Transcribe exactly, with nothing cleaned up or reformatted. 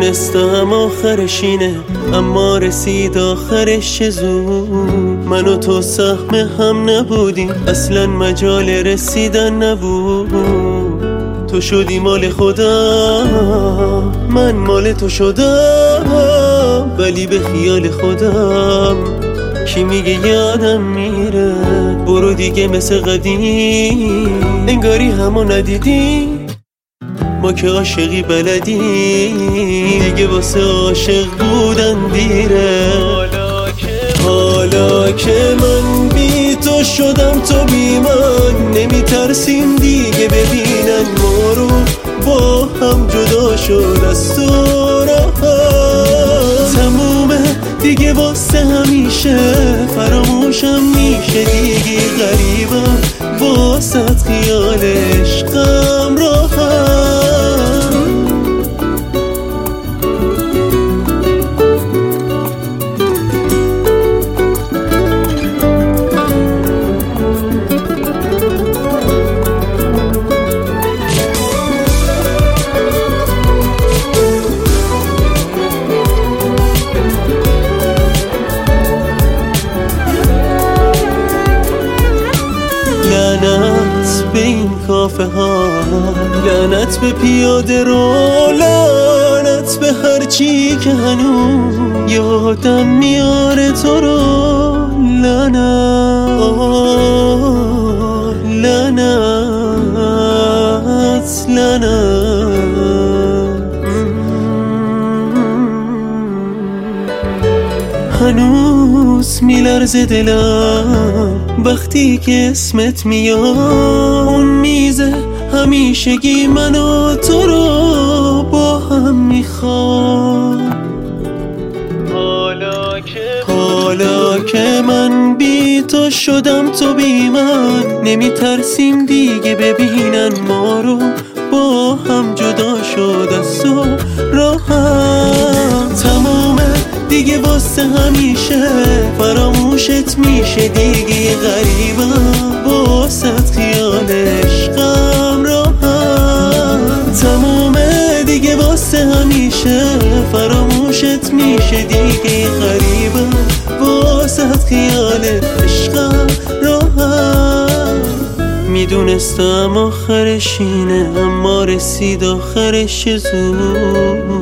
میدونستم آخرش اینه، اما رسید آخرش چه زود. من و تو سهم هم نبودیم، اصلا مجال رسیدن نبود. تو شدی مال خودم، من مال تو شدم، ولی به خیال خودم کی میگه یادم میره. برو دیگه مثل قدیم، انگاری همو ندیدی. ما که عاشقی بلدی، دیگه واسه عاشق بودن دیره. حالا که من بی تو شدم تو بی من، نمیترسیم دیگه ببینن ما رو با هم جدا شد از تو راحت. تمومه دیگه واسه همیشه، فراموشم میشه دیگه غریبم واسه خیال عشقم راحت. لعنت به این کافه ها، لعنت به پیاده رو، لعنت به هرچی که هنوز یادم میاره تو رو. لعنت آه لعنت لعنت. هنوز میلرزه دلم وقتی که اسمت میاد. اون میزه همیشگی من و تو رو با هم میخواد. حالا که حالا که من بی تو شدم تو بی من، نمیترسیم دیگه ببینن ما رو با هم جدا شد از تو راحت. تمومه دیگه واسه همیشه، فراموشت میشه دیگه غریبم واسه خیال عشقم راحت. تمومه دیگه واسه همیشه، فراموشت میشه دیگه غریبم واسه خیال عشقم راحت. میدونستم آخرش اینه، اما رسید آخرش زود.